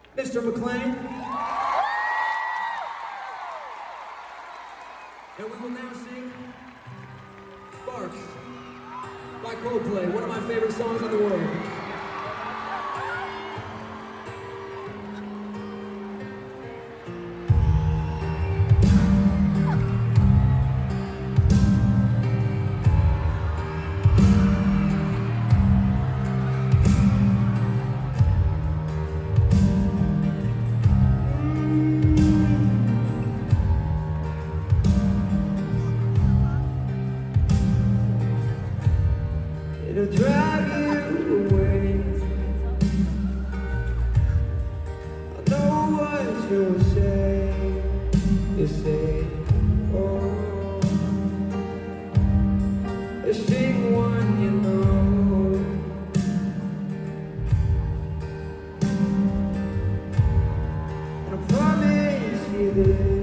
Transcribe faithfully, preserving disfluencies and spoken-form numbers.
Mister McLean. And we will now sing Sparks by Coldplay, one of my favorite songs in the world. It'll drive you away. I know what you'll say. You say, oh, the same one you know. And I promise you this.